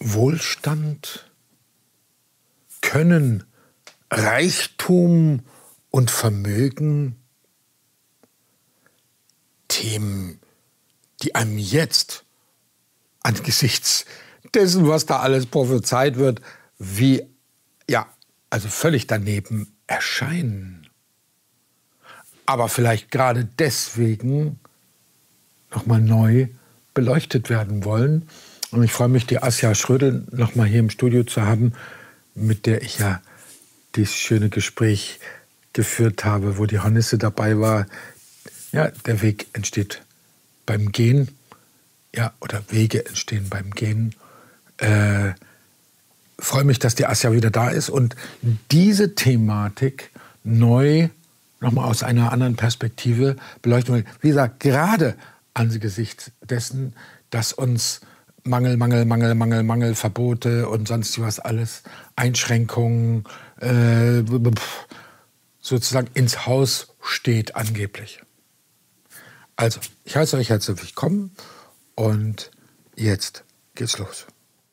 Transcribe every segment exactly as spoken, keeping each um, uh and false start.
Wohlstand, Können, Reichtum und Vermögen Themen, die einem jetzt angesichts dessen, was da alles prophezeit wird, wie, ja, also völlig daneben erscheinen. Aber vielleicht gerade deswegen nochmal neu beleuchtet werden wollen. Und ich freue mich, die Asja Schrödel nochmal hier im Studio zu haben, mit der ich ja dieses schöne Gespräch geführt habe, wo die Hornisse dabei war. Ja, der Weg entsteht beim Gehen. Ja, oder Wege entstehen beim Gehen. Äh, freue mich, dass die Asja wieder da ist und diese Thematik neu nochmal aus einer anderen Perspektive beleuchten will. Wie gesagt, gerade angesichts dessen, dass uns Mangel, Mangel, Mangel, Mangel, Mangel, Verbote und sonst was alles, Einschränkungen äh, sozusagen ins Haus steht angeblich. Also, ich heiße euch herzlich willkommen und jetzt geht's los.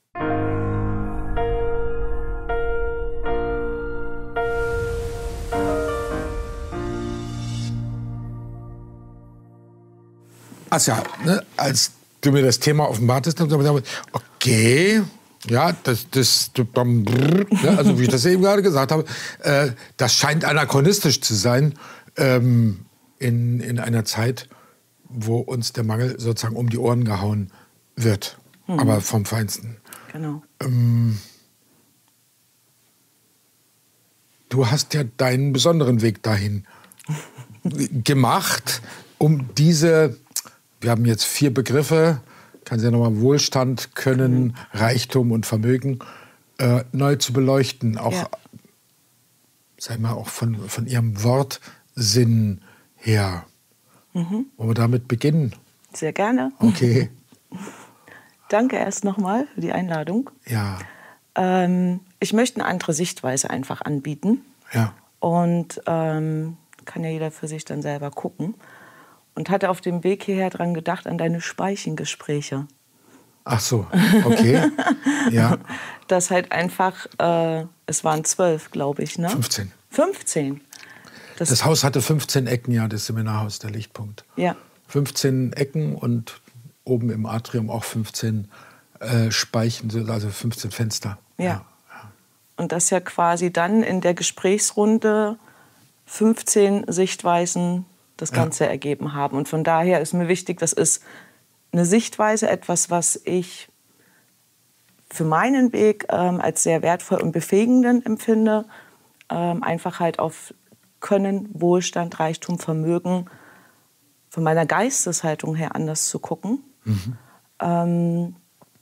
Asja, ne, als du mir das Thema offenbartest, dann habe ich gedacht, okay, ja, das, das, ja, also wie ich das eben gerade gesagt habe, äh, das scheint anachronistisch zu sein ähm, in, in einer Zeit, wo uns der Mangel sozusagen um die Ohren gehauen wird, hm. aber vom Feinsten. Genau. Ähm, du hast ja deinen besonderen Weg dahin gemacht, um diese, wir haben jetzt vier Begriffe, kann sie ja nochmal Wohlstand, Können, mhm. Reichtum und Vermögen äh, neu zu beleuchten, auch, ja. sag mal, auch von, von ihrem Wortsinn her. Mhm. Wollen wir damit beginnen? Sehr gerne. Okay. Danke erst nochmal für die Einladung. Ja. Ähm, ich möchte eine andere Sichtweise einfach anbieten. Ja. Und ähm, kann ja jeder für sich dann selber gucken. Und hatte auf dem Weg hierher dran gedacht, an deine Speichenggespräche. Ach so, okay. Ja. Das halt einfach, äh, es waren zwölf, glaube ich, ne? fünfzehn. fünfzehn. Das, das Haus hatte fünfzehn Ecken, ja, das Seminarhaus, der Lichtpunkt. Ja. fünfzehn Ecken und oben im Atrium auch fünfzehn äh, Speichen, also fünfzehn Fenster. Ja. Ja. Und das ja quasi dann in der Gesprächsrunde fünfzehn Sichtweisen das Ganze ja. ergeben haben. Und von daher ist mir wichtig, das ist eine Sichtweise, etwas, was ich für meinen Weg ähm, als sehr wertvoll und befähigenden empfinde. Ähm, einfach halt auf Können, Wohlstand, Reichtum, Vermögen von meiner Geisteshaltung her anders zu gucken. Mhm. Ähm,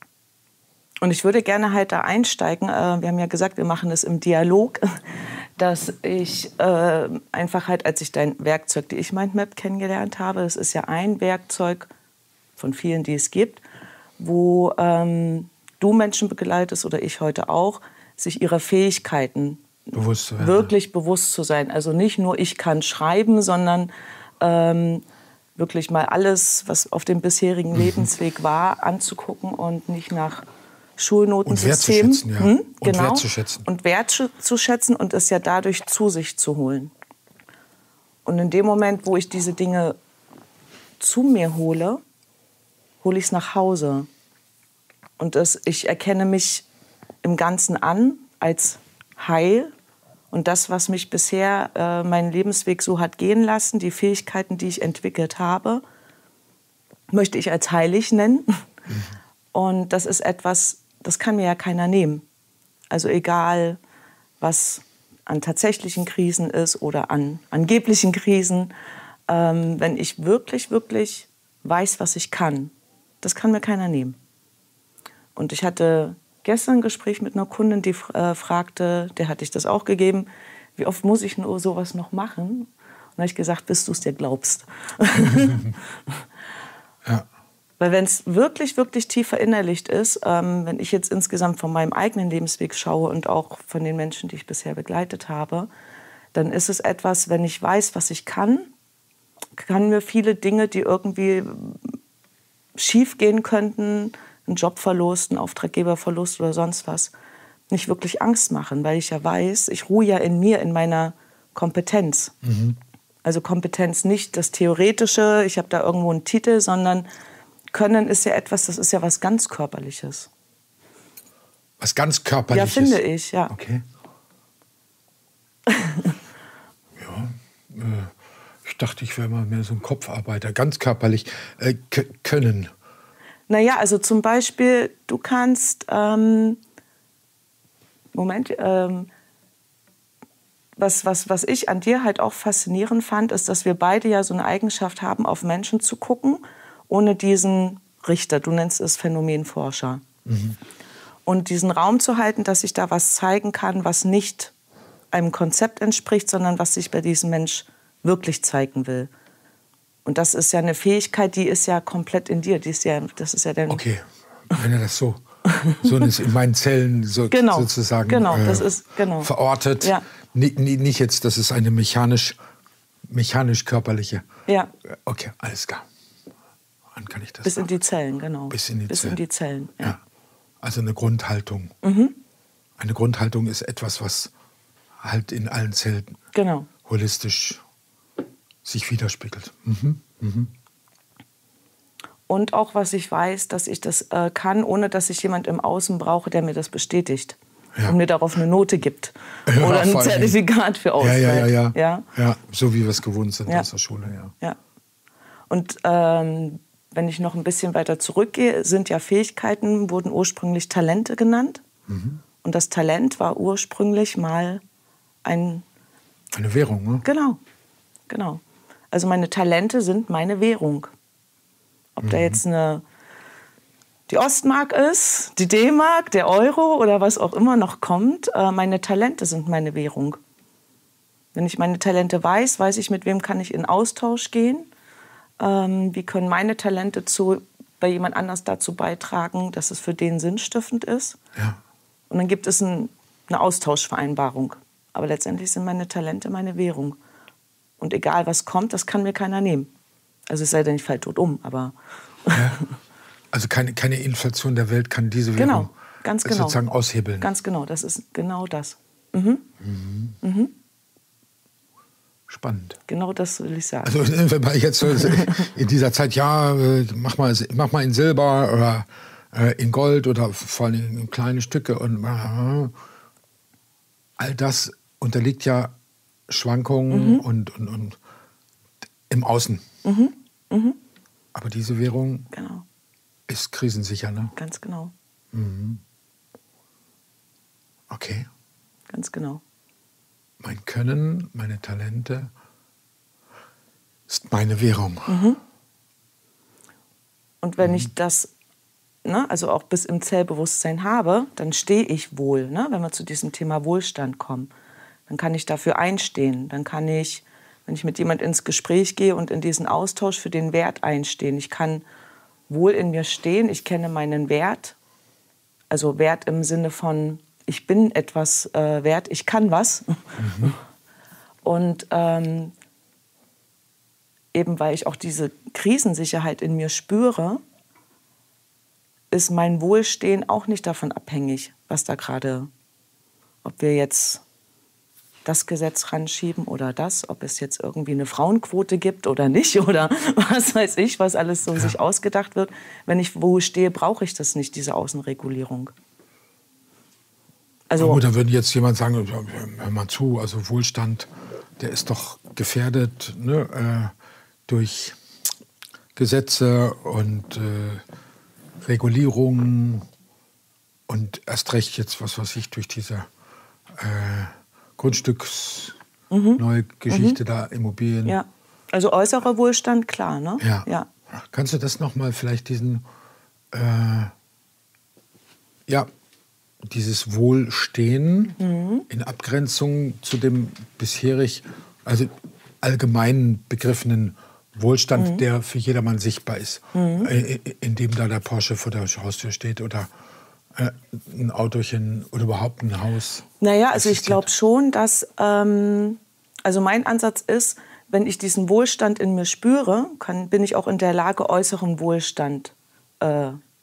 und ich würde gerne halt da einsteigen. Äh, wir haben ja gesagt, wir machen das im Dialog. Dass ich äh, einfach halt, als ich dein Werkzeug, die ich Mindmap kennengelernt habe, das ist ja ein Werkzeug von vielen, die es gibt, wo ähm, du Menschen begleitest oder ich heute auch, sich ihrer Fähigkeiten bewusst zu werden. Wirklich bewusst zu sein. Also nicht nur ich kann schreiben, sondern ähm, wirklich mal alles, was auf dem bisherigen mhm. Lebensweg war, anzugucken und nicht nach Schulnotensystem. Und wertzuschätzen, ja. Hm, und genau. wertzuschätzen. Und wertzuschätzen und es ja dadurch zu sich zu holen. Und in dem Moment, wo ich diese Dinge zu mir hole, hole ich es nach Hause. Und das, ich erkenne mich im Ganzen an als heil. Und das, was mich bisher äh, meinen Lebensweg so hat gehen lassen, die Fähigkeiten, die ich entwickelt habe, möchte ich als heilig nennen. Mhm. Und das ist etwas, das kann mir ja keiner nehmen. Also egal, was an tatsächlichen Krisen ist oder an angeblichen Krisen. Ähm, wenn ich wirklich, wirklich weiß, was ich kann, das kann mir keiner nehmen. Und ich hatte gestern ein Gespräch mit einer Kundin, die äh, fragte, der hatte ich das auch gegeben, wie oft muss ich nur sowas noch machen? Und da habe ich gesagt, bis du es dir glaubst. Ja. Weil wenn es wirklich, wirklich tief verinnerlicht ist, ähm, wenn ich jetzt insgesamt von meinem eigenen Lebensweg schaue und auch von den Menschen, die ich bisher begleitet habe, dann ist es etwas, wenn ich weiß, was ich kann, kann mir viele Dinge, die irgendwie schief gehen könnten, einen Jobverlust, einen Auftraggeberverlust oder sonst was, nicht wirklich Angst machen, weil ich ja weiß, ich ruhe ja in mir, in meiner Kompetenz. Mhm. Also Kompetenz nicht das Theoretische, ich habe da irgendwo einen Titel, sondern Können ist ja etwas, das ist ja was ganz Körperliches. Was ganz Körperliches? Ja, finde ich, ja. Okay. Ja, äh, ich dachte, ich wäre mal mehr so ein Kopfarbeiter. Ganz körperlich äh, können. Naja, also zum Beispiel, du kannst, ähm, Moment, ähm, was, was, was ich an dir halt auch faszinierend fand, ist, dass wir beide ja so eine Eigenschaft haben, auf Menschen zu gucken, ohne diesen Richter, du nennst es Phänomenforscher. Mhm. Und diesen Raum zu halten, dass ich da was zeigen kann, was nicht einem Konzept entspricht, sondern was sich bei diesem Mensch wirklich zeigen will. Und das ist ja eine Fähigkeit, die ist ja komplett in dir. Die ist ja, das ist ja der okay, wenn er das so, so ist in meinen Zellen so, genau, sozusagen genau, äh, das ist, genau. verortet. Ja. Nicht, nicht jetzt, das ist eine mechanisch, mechanisch-körperliche. Ja. Okay, alles klar. Dann kann ich das Bis noch. in die Zellen, genau. Bis in die Bis Zellen. in die Zellen, ja. Ja. Also eine Grundhaltung. Mhm. Eine Grundhaltung ist etwas, was halt in allen Zellen genau. holistisch sich widerspiegelt. Mhm. Mhm. Und auch, was ich weiß, dass ich das äh, kann, ohne dass ich jemand im Außen brauche, der mir das bestätigt. Ja. Und mir darauf eine Note gibt. Ja, oder ein Zertifikat für Auswahl. Ja, ja, ja, ja. Ja? Ja, so wie wir es gewohnt sind ja. aus der Schule. Ja. Ja. Und ähm, wenn ich noch ein bisschen weiter zurückgehe, sind ja Fähigkeiten, wurden ursprünglich Talente genannt. Mhm. Und das Talent war ursprünglich mal ein... Eine Währung, ne? Genau, genau. Also meine Talente sind meine Währung. Ob mhm. da jetzt eine, die Ostmark ist, die D-Mark, der Euro oder was auch immer noch kommt, äh, meine Talente sind meine Währung. Wenn ich meine Talente weiß, weiß ich, mit wem kann ich in Austausch gehen. Ähm, wie können meine Talente zu, bei jemand anders dazu beitragen, dass es für den sinnstiftend ist. Ja. Und dann gibt es ein, eine Austauschvereinbarung. Aber letztendlich sind meine Talente meine Währung. Und egal, was kommt, das kann mir keiner nehmen. Also es sei denn, ich falle tot um, aber... Ja. Also keine, keine Inflation der Welt kann diese Währung genau, ganz genau. sozusagen aushebeln. Ganz genau, das ist genau das. Mhm. Mhm. Mhm. Spannend. Genau das will ich sagen. Also wenn man jetzt so in dieser Zeit, ja, mach mal, mach mal in Silber oder in Gold oder vor allem in kleine Stücke und all das unterliegt ja Schwankungen mhm. und, und, und im Außen. Mhm. Mhm. Aber diese Währung genau. ist krisensicher, ne? Ganz genau. Mhm. Okay. Ganz genau. Mein Können, meine Talente ist meine Währung. Mhm. Und wenn mhm. ich das, ne, also auch bis im Zellbewusstsein habe, dann stehe ich wohl. Ne? Wenn wir zu diesem Thema Wohlstand kommen, dann kann ich dafür einstehen. Dann kann ich, wenn ich mit jemand ins Gespräch gehe und in diesen Austausch für den Wert einstehen. Ich kann wohl in mir stehen, ich kenne meinen Wert. Also Wert im Sinne von, ich bin etwas äh, wert, ich kann was. Mhm. Und ähm, eben weil ich auch diese Krisensicherheit in mir spüre, ist mein Wohlstehen auch nicht davon abhängig, was da gerade, ob wir jetzt das Gesetz ranschieben oder das, ob es jetzt irgendwie eine Frauenquote gibt oder nicht oder was weiß ich, was alles so ja. sich ausgedacht wird. Wenn ich wo stehe, brauche ich das nicht, diese Außenregulierung. Also, gut, da würde jetzt jemand sagen, hör mal zu, also Wohlstand, der ist doch gefährdet, ne, äh, durch Gesetze und äh, Regulierungen und erst recht jetzt, was weiß ich, durch diese äh, Grundstücks mhm. neue Geschichte mhm. da, Immobilien. Ja, also äußerer Wohlstand, klar, ne? Ja. ja. Kannst du das nochmal vielleicht diesen, äh, ja, dieses Wohlstehen mhm. in Abgrenzung zu dem bisherig, also allgemein begriffenen Wohlstand, mhm. der für jedermann sichtbar ist, mhm. in, in dem da der Porsche vor der Haustür steht oder äh, ein Autochen oder überhaupt ein Haus. Naja, also ich glaube schon, dass, ähm, also mein Ansatz ist, wenn ich diesen Wohlstand in mir spüre, kann, bin ich auch in der Lage, äußeren Wohlstand äh,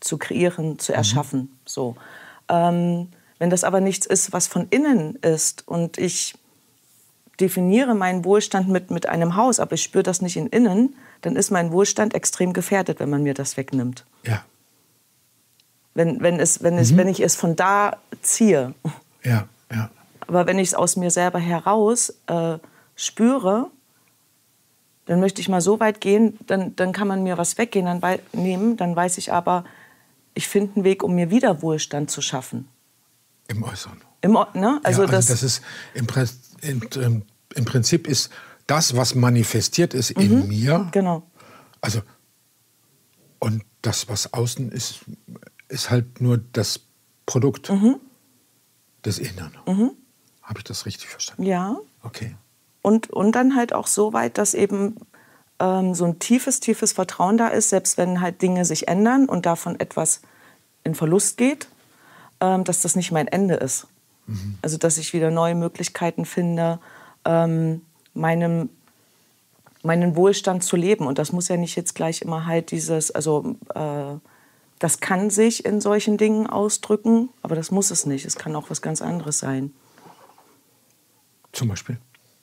zu kreieren, zu erschaffen. Mhm. So. Ähm, wenn das aber nichts ist, was von innen ist und ich definiere meinen Wohlstand mit, mit einem Haus, aber ich spüre das nicht in innen, dann ist mein Wohlstand extrem gefährdet, wenn man mir das wegnimmt. Ja. Wenn, wenn, es, wenn, es, Mhm. wenn ich es von da ziehe. Ja, ja. Aber wenn ich es aus mir selber heraus äh, spüre, dann möchte ich mal so weit gehen, dann, dann kann man mir was weggehen, dann wei- nehmen, dann weiß ich aber, ich finde einen Weg, um mir wieder Wohlstand zu schaffen. Im Äußeren. Im, O- ne? also ja, also das, das ist im, Prä im, im, im Prinzip ist das, was manifestiert ist Mhm. in mir. Genau. Also und das, was außen ist, ist halt nur das Produkt Mhm. des Inneren. Mhm. Habe ich das richtig verstanden? Ja. Okay. Und, und dann halt auch so weit, dass eben ähm, so ein tiefes, tiefes Vertrauen da ist, selbst wenn halt Dinge sich ändern und davon etwas in Verlust geht, ähm, dass das nicht mein Ende ist. Mhm. Also dass ich wieder neue Möglichkeiten finde, ähm, meinem, meinen Wohlstand zu leben. Und das muss ja nicht jetzt gleich immer halt dieses, also äh, das kann sich in solchen Dingen ausdrücken, aber das muss es nicht. Es kann auch was ganz anderes sein. Zum Beispiel?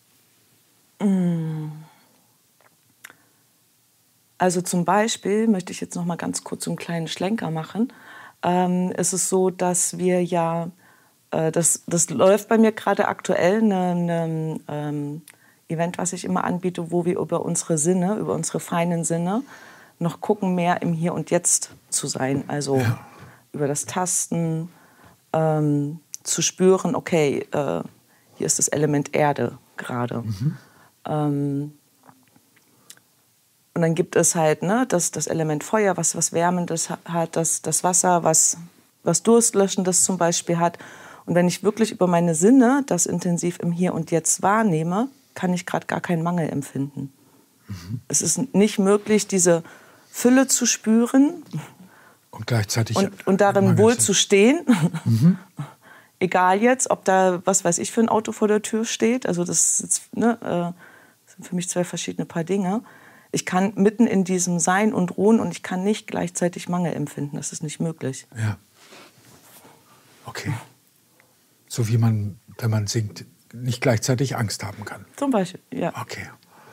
Also zum Beispiel, möchte ich jetzt noch mal ganz kurz einen kleinen Schlenker machen, ähm, ist es so, dass wir ja, äh, das, das läuft bei mir gerade aktuell, ein ähm, Event, was ich immer anbiete, wo wir über unsere Sinne, über unsere feinen Sinne noch gucken, mehr im Hier und Jetzt zu sein. Also ja. über das Tasten, ähm, zu spüren, okay, äh, hier ist das Element Erde gerade. Mhm. Ähm, und dann gibt es halt ne, das, das Element Feuer, was was Wärmendes hat, das, das Wasser, was, was Durstlöschendes zum Beispiel hat. Und wenn ich wirklich über meine Sinne das intensiv im Hier und Jetzt wahrnehme, kann ich gerade gar keinen Mangel empfinden. Mhm. Es ist nicht möglich, diese Fülle zu spüren und gleichzeitig und, und darin wohl zu stehen. Mhm. Egal jetzt, ob da, was weiß ich, für ein Auto vor der Tür steht. Also das, ist, ne, äh, sind für mich zwei verschiedene Paar Dinge. Ich kann mitten in diesem Sein und Ruhen und ich kann nicht gleichzeitig Mangel empfinden. Das ist nicht möglich. Ja. Okay. So wie man, wenn man singt, nicht gleichzeitig Angst haben kann. Zum Beispiel, ja. Okay.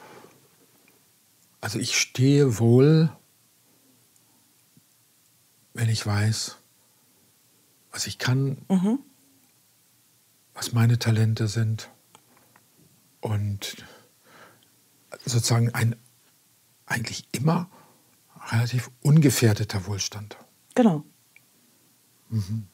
Also ich stehe wohl, wenn ich weiß, was ich kann, mhm. was meine Talente sind und sozusagen ein eigentlich immer relativ ungefährdeter Wohlstand. Genau. Mhm.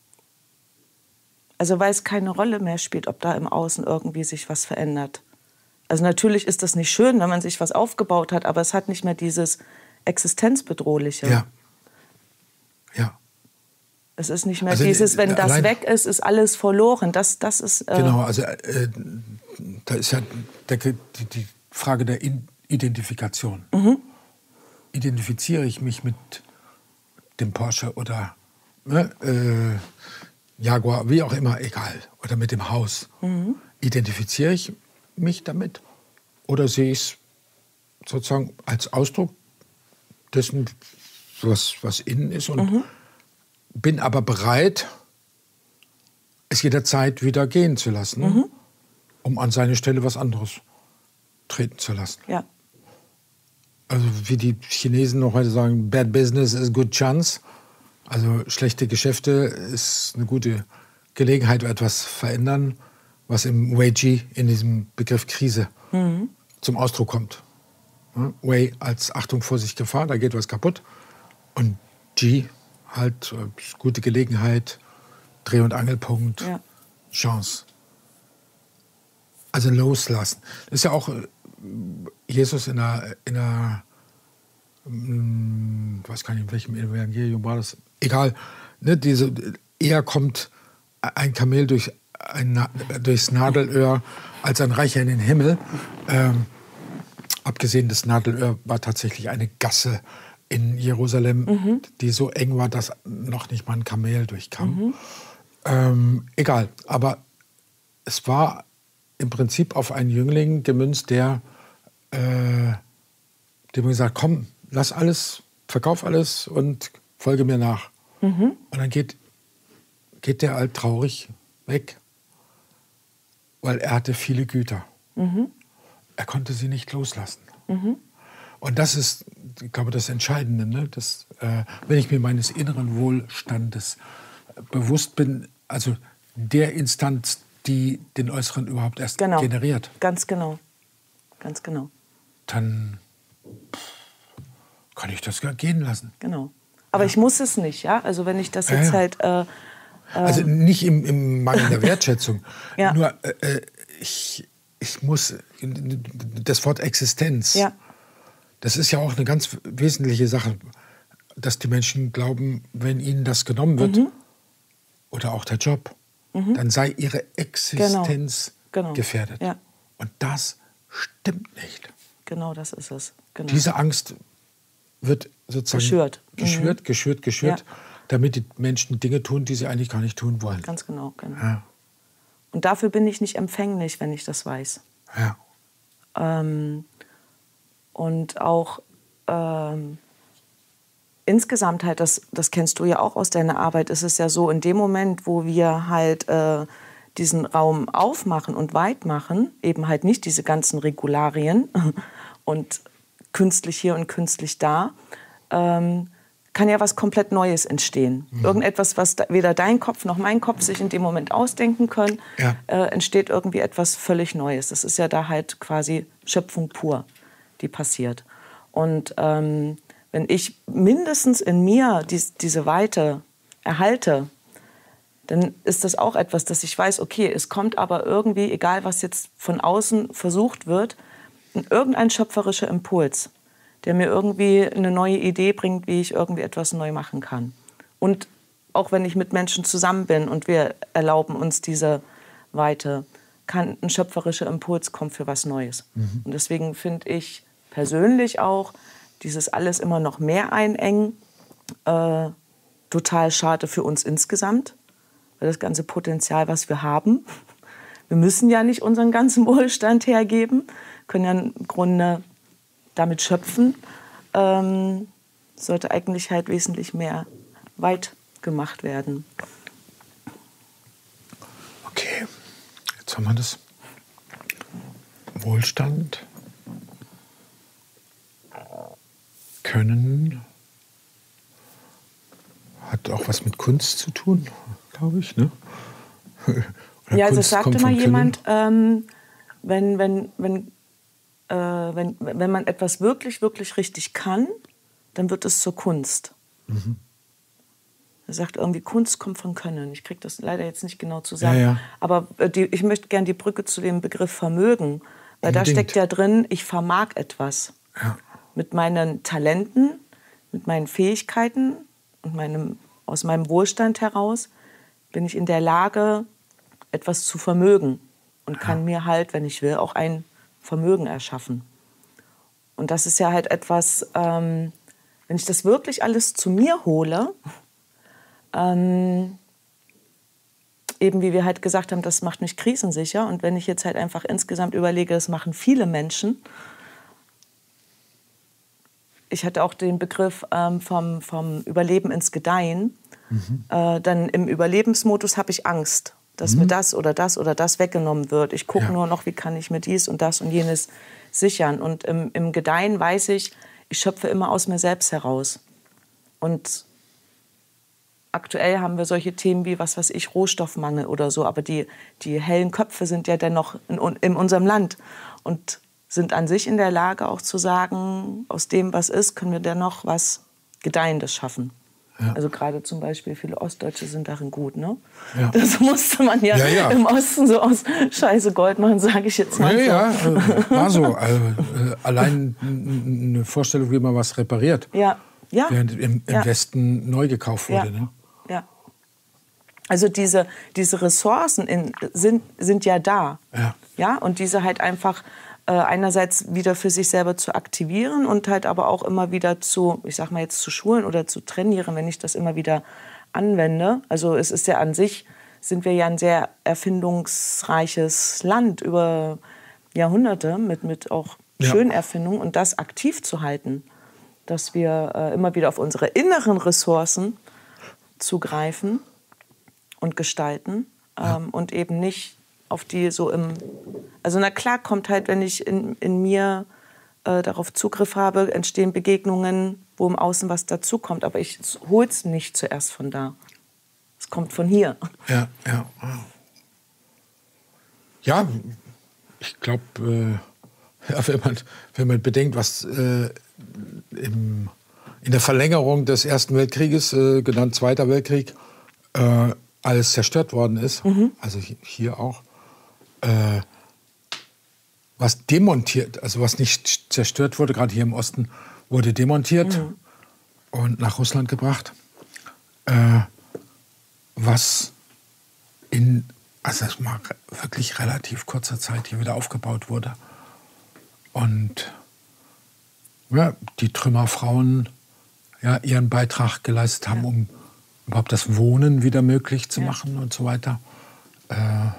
Also weil es keine Rolle mehr spielt, ob da im Außen irgendwie sich was verändert. Also natürlich ist das nicht schön, wenn man sich was aufgebaut hat, aber es hat nicht mehr dieses Existenzbedrohliche. Ja. Ja. Es ist nicht mehr also, dieses, wenn das allein, weg ist, ist alles verloren. Das, das ist, äh genau, also äh, da ist ja der, die, die Frage der In Identifikation. Mhm. Identifiziere ich mich mit dem Porsche oder ne, äh, Jaguar, wie auch immer, egal, oder mit dem Haus. Mhm. Identifiziere ich mich damit oder sehe ich es sozusagen als Ausdruck dessen, was, was innen ist und mhm. bin aber bereit, es jederzeit wieder gehen zu lassen, mhm. um an seine Stelle was anderes treten zu lassen. Ja. Also wie die Chinesen noch heute sagen, bad business is good chance. Also schlechte Geschäfte ist eine gute Gelegenheit, etwas verändern, was im Wei Ji, in diesem Begriff Krise, mhm. zum Ausdruck kommt. Ja, Wei als Achtung, Vorsicht, Gefahr, da geht was kaputt. Und Ji halt äh, gute Gelegenheit, Dreh- und Angelpunkt, ja. Chance. Also loslassen. Das ist ja auch äh, Jesus in einer, in einer ich weiß gar nicht, in welchem Evangelium war das, egal, ne, diese, eher kommt ein Kamel durch ein, durchs Nadelöhr als ein Reicher in den Himmel. Ähm, abgesehen des Nadelöhr war tatsächlich eine Gasse in Jerusalem, mhm. die so eng war, dass noch nicht mal ein Kamel durchkam. Mhm. Ähm, egal, aber es war im Prinzip auf einen Jüngling gemünzt, der äh, dem gesagt, komm, lass alles, verkauf alles und folge mir nach. Mhm. Und dann geht, geht der alt traurig weg, weil er hatte viele Güter. Mhm. Er konnte sie nicht loslassen. Mhm. Und das ist, ich glaube, das Entscheidende, ne? dass, äh, wenn ich mir meines inneren Wohlstandes bewusst bin, also der Instanz, die den Äußeren überhaupt erst genau. generiert. Ganz genau, ganz genau. Dann kann ich das gar gehen lassen. Genau. Aber ja. ich muss es nicht, ja. Also wenn ich das ja, jetzt ja. halt. Äh, äh also nicht im, im Mangel der Wertschätzung. ja. Nur äh, ich, ich muss das Wort Existenz. Ja. Das ist ja auch eine ganz wesentliche Sache, dass die Menschen glauben, wenn ihnen das genommen wird mhm. oder auch der Job, mhm. dann sei ihre Existenz genau. Genau. gefährdet. Ja. Und das stimmt nicht. Genau, das ist es. Genau. Diese Angst wird sozusagen geschürt, geschürt, mhm. geschürt, geschürt, ja. damit die Menschen Dinge tun, die sie eigentlich gar nicht tun wollen. Ganz genau. genau. Ja. Und dafür bin ich nicht empfänglich, wenn ich das weiß. Ja. Ähm, und auch ähm, insgesamt halt, das, das kennst du ja auch aus deiner Arbeit, ist es ja so, in dem Moment, wo wir halt äh, diesen Raum aufmachen und weit machen, eben halt nicht diese ganzen Regularien und künstlich hier und künstlich da, ähm, kann ja was komplett Neues entstehen. Mhm. Irgendetwas, was da, weder dein Kopf noch mein Kopf sich in dem Moment ausdenken können, ja. äh, entsteht irgendwie etwas völlig Neues. Das ist ja da halt quasi Schöpfung pur, die passiert. Und ähm, wenn ich mindestens in mir dies, diese Weite erhalte, dann ist das auch etwas, dass ich weiß, okay, es kommt aber irgendwie, egal was jetzt von außen versucht wird, irgendein schöpferischer Impuls, der mir irgendwie eine neue Idee bringt, wie ich irgendwie etwas neu machen kann. Und auch wenn ich mit Menschen zusammen bin und wir erlauben uns diese Weite, kann ein schöpferischer Impuls kommen für was Neues. Mhm. Und deswegen finde ich persönlich auch dieses alles immer noch mehr einengen äh, total schade für uns insgesamt, weil das ganze Potenzial, was wir haben, wir müssen ja nicht unseren ganzen Wohlstand hergeben, können ja im Grunde damit schöpfen, ähm, sollte eigentlich halt wesentlich mehr weit gemacht werden. Okay, jetzt haben wir das. Wohlstand, Können, hat auch was mit Kunst zu tun, glaube ich, ne? Ja, also es sagte mal jemand, ähm, wenn, wenn, wenn, äh, wenn, wenn man etwas wirklich, wirklich richtig kann, dann wird es zur Kunst. Mhm. Er sagt irgendwie, Kunst kommt von Können. Ich kriege das leider jetzt nicht genau zusammen. Ja, ja. Aber äh, die, ich möchte gerne die Brücke zu dem Begriff Vermögen, weil Unbedingt. Da steckt ja drin, ich vermag etwas. Ja. Mit meinen Talenten, mit meinen Fähigkeiten und meinem, aus meinem Wohlstand heraus bin ich in der Lage, etwas zu vermögen und kann ja. mir halt, wenn ich will, auch ein Vermögen erschaffen. Und das ist ja halt etwas, ähm, wenn ich das wirklich alles zu mir hole, ähm, eben wie wir halt gesagt haben, das macht mich krisensicher. Und wenn ich jetzt halt einfach insgesamt überlege, das machen viele Menschen. Ich hatte auch den Begriff ähm, vom, vom Überleben ins Gedeihen. Mhm. Äh, dann im Überlebensmodus habe ich Angst, dass mhm. mir das oder das oder das weggenommen wird. Ich gucke ja. nur noch, wie kann ich mir dies und das und jenes sichern. Und im, im Gedeihen weiß ich, ich schöpfe immer aus mir selbst heraus. Und aktuell haben wir solche Themen wie, was weiß ich, Rohstoffmangel oder so. Aber die, die hellen Köpfe sind ja dennoch in, in unserem Land und sind an sich in der Lage auch zu sagen, aus dem, was ist, können wir dennoch was Gedeihendes schaffen. Ja. Also gerade zum Beispiel viele Ostdeutsche sind darin gut, ne? Ja. Das musste man ja, ja, ja im Osten so aus Scheiße Gold machen, sage ich jetzt mal. Ja, so. ja, äh, war so. Also, äh, allein eine Vorstellung, wie man was repariert. Ja, ja. Während im, im ja. Westen neu gekauft wurde, ja. ne? Ja. Also diese, diese Ressourcen in, sind, sind ja da. Ja. Ja. Und diese halt einfach äh, einerseits wieder für sich selber zu aktivieren und halt aber auch immer wieder zu, ich sag mal jetzt zu schulen oder zu trainieren, wenn ich das immer wieder anwende. Also es ist ja an sich, sind wir ja ein sehr erfindungsreiches Land über Jahrhunderte mit, mit auch ja. schönen Erfindungen und das aktiv zu halten. dass wir äh, immer wieder auf unsere inneren Ressourcen zugreifen und gestalten Ja. ähm, und eben nicht auf die so im... Also na klar kommt halt, wenn ich in, in mir äh, darauf Zugriff habe, entstehen Begegnungen, wo im Außen was dazukommt. Aber ich hole es nicht zuerst von da. Es kommt von hier. Ja, ja. Ja, ich glaube, äh, ja, wenn, man, wenn man bedenkt, was äh, im, in der Verlängerung des Ersten Weltkrieges, äh, genannt Zweiter Weltkrieg, äh, alles zerstört worden ist, mhm. also hier auch, äh, was demontiert, also was nicht zerstört wurde, gerade hier im Osten, wurde demontiert mhm. und nach Russland gebracht. Äh, was in, also das mal wirklich relativ kurzer Zeit hier wieder aufgebaut wurde. Und ja, die Trümmerfrauen ja, ihren Beitrag geleistet haben, ja. um überhaupt das Wohnen wieder möglich zu ja. machen und so weiter. Äh,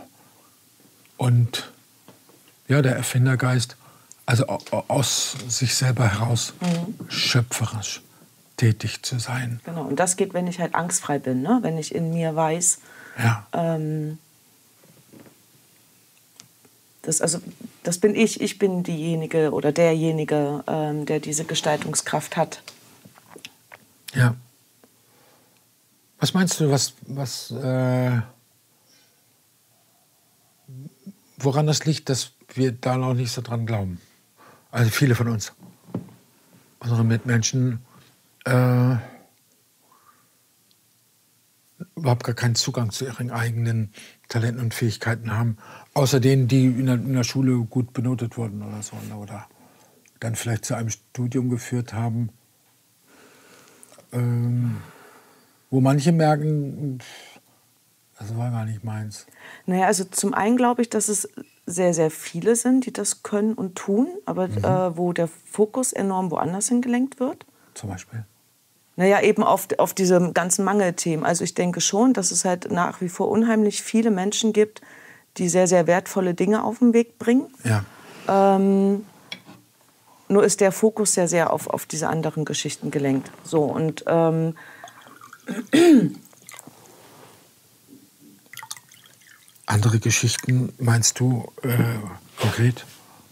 und ja, der Erfindergeist, also aus sich selber heraus mhm. schöpferisch tätig zu sein. Genau, und das geht, wenn ich halt angstfrei bin, ne? Wenn ich in mir weiß, ja. ähm, das, also, das bin ich, ich bin diejenige oder derjenige, ähm, der diese Gestaltungskraft hat. Ja. Was meinst du, was, was, äh, woran das liegt, dass wir da noch nicht so dran glauben? Also viele von uns, unsere Mitmenschen, äh, überhaupt gar keinen Zugang zu ihren eigenen Talenten und Fähigkeiten haben, außer denen, die in der, in der Schule gut benotet wurden oder so, oder dann vielleicht zu einem Studium geführt haben, ähm, wo manche merken, das war gar nicht meins. Naja, also zum einen glaube ich, dass es sehr, sehr viele sind, die das können und tun, aber mhm. äh, wo der Fokus enorm woanders hingelenkt wird. Zum Beispiel? Naja, eben auf, auf diese ganzen Mangelthemen. Also ich denke schon, dass es halt nach wie vor unheimlich viele Menschen gibt, die sehr, sehr wertvolle Dinge auf den Weg bringen. Ja. Ähm, nur ist der Fokus sehr, sehr auf, auf diese anderen Geschichten gelenkt. So, und ähm, andere Geschichten meinst du äh, konkret?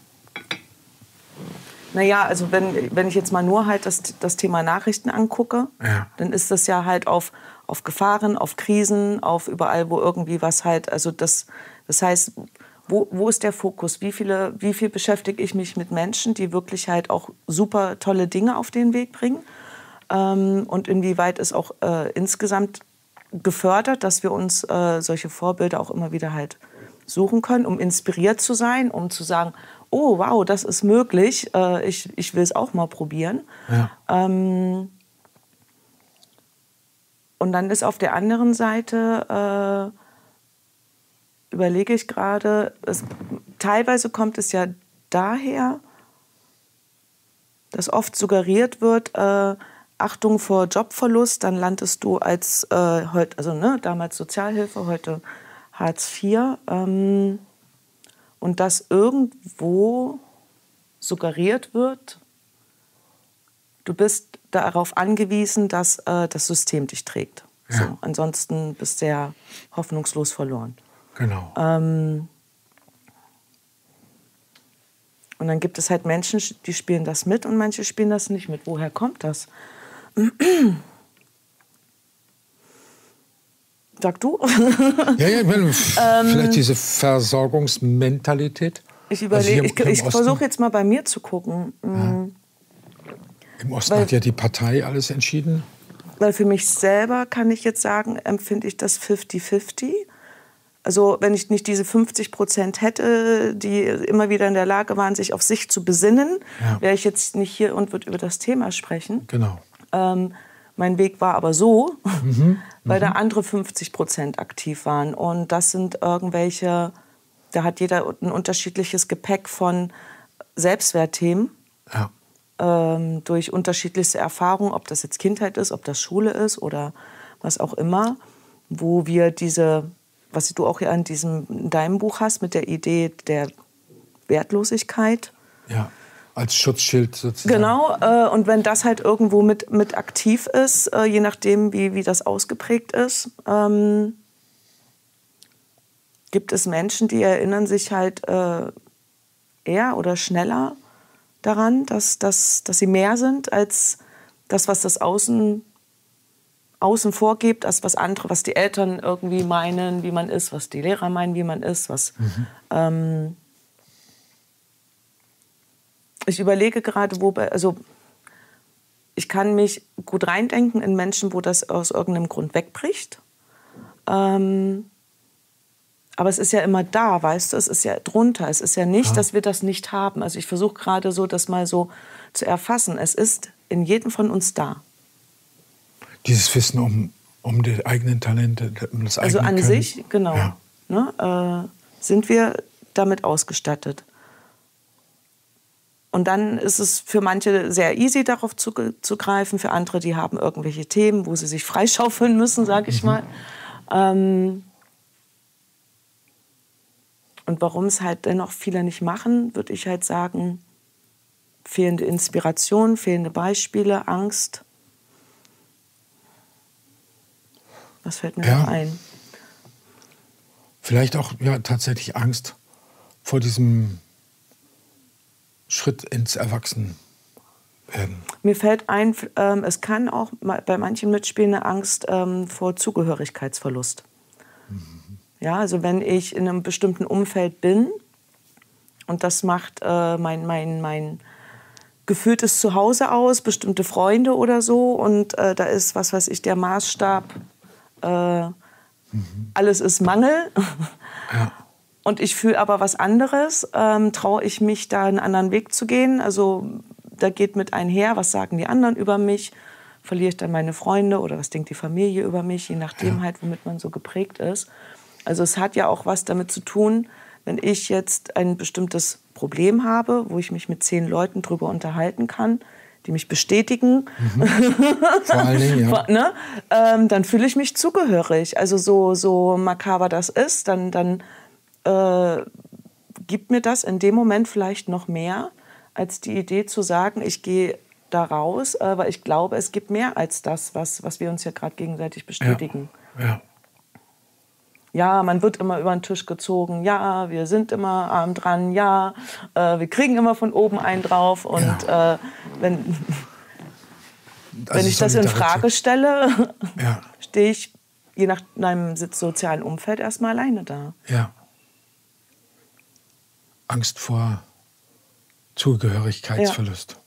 Naja, also wenn, wenn ich jetzt mal nur halt das, das Thema Nachrichten angucke, ja. dann ist das ja halt auf, auf Gefahren, auf Krisen, auf überall, wo irgendwie was halt, also das, das heißt, wo, wo ist der Fokus? Wie viele, wie viel beschäftige ich mich mit Menschen, die wirklich halt auch super tolle Dinge auf den Weg bringen? Ähm, und inwieweit ist auch äh, insgesamt gefördert, dass wir uns äh, solche Vorbilder auch immer wieder halt suchen können, um inspiriert zu sein, um zu sagen, oh, wow, das ist möglich, äh, ich, ich will es auch mal probieren. Ja. Ähm, und dann ist auf der anderen Seite, äh, überlege ich gerade, es, teilweise kommt es ja daher, dass oft suggeriert wird, äh, Achtung vor Jobverlust, dann landest du als, äh, heute, also ne, damals Sozialhilfe, heute Hartz vier. Ähm, und dass irgendwo suggeriert wird, du bist darauf angewiesen, dass äh, das System dich trägt. Ja. So, ansonsten bist du ja hoffnungslos verloren. Genau. Ähm, und dann gibt es halt Menschen, die spielen das mit und manche spielen das nicht mit. Woher kommt das? Sag du? Ja, ja, ich meine, vielleicht diese Versorgungsmentalität. Ich überlege, ich, ich versuche jetzt mal bei mir zu gucken. Ja. Im Osten weil, hat ja die Partei alles entschieden. Weil für mich selber kann ich jetzt sagen, empfinde ich das fifty fifty. Also wenn ich nicht diese fünfzig Prozent hätte, die immer wieder in der Lage waren, sich auf sich zu besinnen, ja. wäre ich jetzt nicht hier und würde über das Thema sprechen. Genau. Ähm, mein Weg war aber so, mhm. weil mhm. da andere fünfzig Prozent aktiv waren. Und das sind irgendwelche, da hat jeder ein unterschiedliches Gepäck von Selbstwertthemen. Ja. Ähm, durch unterschiedlichste Erfahrungen, ob das jetzt Kindheit ist, ob das Schule ist oder was auch immer, wo wir diese, was du auch hier in, diesem, in deinem Buch hast, mit der Idee der Wertlosigkeit, ja. als Schutzschild sozusagen. Genau, äh, und wenn das halt irgendwo mit, mit aktiv ist, äh, je nachdem, wie, wie das ausgeprägt ist, ähm, gibt es Menschen, die erinnern sich halt äh, eher oder schneller daran, dass, dass, dass sie mehr sind als das, was das Außen, Außen vorgibt, als was andere, was die Eltern irgendwie meinen, wie man ist, was die Lehrer meinen, wie man ist, was... Mhm. Ähm, Ich überlege gerade, wo, also ich kann mich gut reindenken in Menschen, wo das aus irgendeinem Grund wegbricht. Ähm, aber es ist ja immer da, weißt du, es ist ja drunter. Es ist ja nicht, ja. dass wir das nicht haben. Also ich versuche gerade so, das mal so zu erfassen. Es ist in jedem von uns da. Dieses Wissen um, um die eigenen Talente, um das eigene Also an Können. sich, genau, ja. ne, äh, sind wir damit ausgestattet. Und dann ist es für manche sehr easy, darauf zuzugreifen. Für andere, die haben irgendwelche Themen, wo sie sich freischaufeln müssen, sage ich mhm. mal. Ähm und warum es halt dennoch viele nicht machen, würde ich halt sagen, fehlende Inspiration, fehlende Beispiele, Angst. Was fällt mir ja. noch ein? Vielleicht auch ja, tatsächlich Angst vor diesem Schritt ins Erwachsenwerden. Mir fällt ein, ähm, es kann auch bei manchen mitspielen eine Angst ähm, vor Zugehörigkeitsverlust. Mhm. Ja, also wenn ich in einem bestimmten Umfeld bin und das macht äh, mein, mein, mein gefühltes Zuhause aus, bestimmte Freunde oder so und äh, da ist, was weiß ich, der Maßstab, äh, mhm. alles ist Mangel. Ja. Und ich fühle aber was anderes, ähm, traue ich mich, da einen anderen Weg zu gehen. Also da geht mit einher, was sagen die anderen über mich? Verliere ich dann meine Freunde oder was denkt die Familie über mich? Je nachdem ja. halt, womit man so geprägt ist. Also es hat ja auch was damit zu tun, wenn ich jetzt ein bestimmtes Problem habe, wo ich mich mit zehn Leuten drüber unterhalten kann, die mich bestätigen, mhm. Vor allen Dingen, ja. ne? ähm, dann fühle ich mich zugehörig. Also so, so makaber das ist, dann... dann Äh, gibt mir das in dem Moment vielleicht noch mehr, als die Idee zu sagen, ich gehe da raus, äh, weil ich glaube, es gibt mehr als das, was, was wir uns ja gerade gegenseitig bestätigen. Ja. Ja. Ja, man wird immer über den Tisch gezogen, ja, wir sind immer arm dran, ja, äh, wir kriegen immer von oben einen drauf und ja. äh, wenn, also wenn ich das in Frage stelle, ja. stehe ich je nach meinem sozialen Umfeld erstmal alleine da. Ja. Angst vor Zugehörigkeitsverlust. Ja.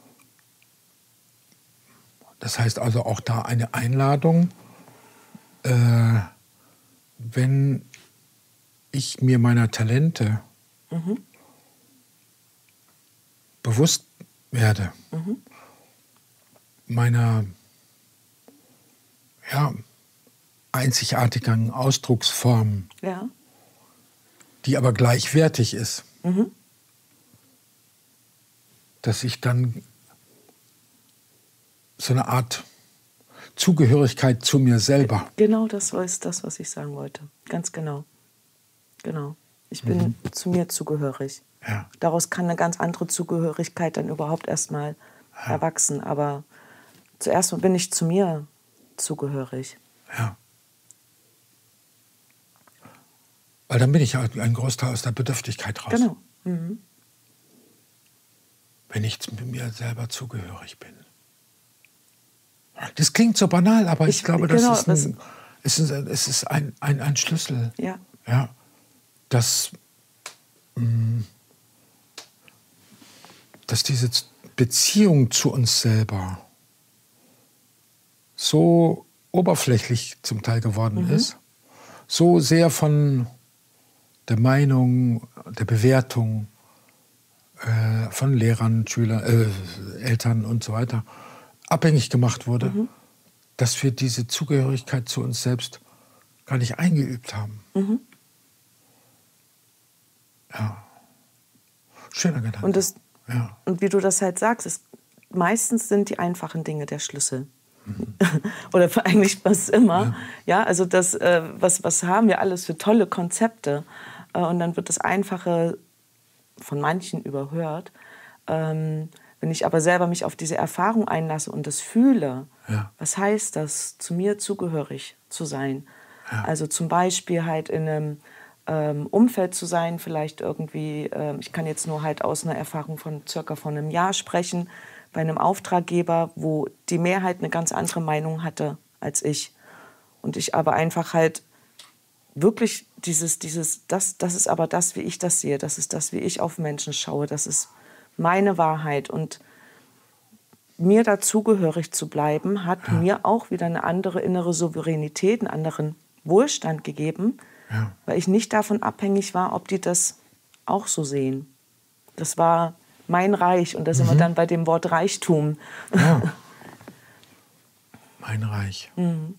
Das heißt also auch da eine Einladung, äh, wenn ich mir meiner Talente mhm. bewusst werde, mhm. meiner ja, einzigartigen Ausdrucksform, ja. die aber gleichwertig ist, mhm. dass ich dann so eine Art Zugehörigkeit zu mir selber. Genau, das ist das, was ich sagen wollte. Ganz genau. Genau. Ich bin mhm. zu mir zugehörig. Ja. Daraus kann eine ganz andere Zugehörigkeit dann überhaupt erstmal ja. erwachsen. Aber zuerst bin ich zu mir zugehörig. Ja. Weil dann bin ich halt ein Großteil aus der Bedürftigkeit raus. Genau. Mhm. Wenn ich mir selber zugehörig bin. Das klingt so banal, aber ich, ich glaube, das genau, ist, ein, ist, ein, es ist ein, ein, ein Schlüssel. Ja. Ja, dass, mh, dass diese Beziehung zu uns selber so oberflächlich zum Teil geworden mhm. ist, so sehr von der Meinung, der Bewertung äh, von Lehrern, Schülern, äh, Eltern und so weiter abhängig gemacht wurde, mhm. dass wir diese Zugehörigkeit zu uns selbst gar nicht eingeübt haben. Mhm. Ja. Schöner Gedanke. Und, das, ja. und wie du das halt sagst, ist, meistens sind die einfachen Dinge der Schlüssel. Mhm. Oder eigentlich fast immer. Ja, ja also das, äh, was, was haben wir alles für tolle Konzepte? Äh, und dann wird das Einfache von manchen überhört. Ähm, wenn ich aber selber mich auf diese Erfahrung einlasse und das fühle, Ja. was heißt das, zu mir zugehörig zu sein? Ja. Also zum Beispiel halt in einem ähm, Umfeld zu sein, vielleicht irgendwie, ähm, ich kann jetzt nur halt aus einer Erfahrung von circa von einem Jahr sprechen, bei einem Auftraggeber, wo die Mehrheit eine ganz andere Meinung hatte als ich. Und ich aber einfach halt wirklich dieses, dieses, das, das ist aber das, wie ich das sehe, das ist das, wie ich auf Menschen schaue, das ist meine Wahrheit. Und mir dazugehörig zu bleiben, hat Ja. mir auch wieder eine andere innere Souveränität, einen anderen Wohlstand gegeben, Ja. weil ich nicht davon abhängig war, ob die das auch so sehen. Das war mein Reich und da sind Mhm. wir dann bei dem Wort Reichtum. Ja. Mein Reich. Mhm.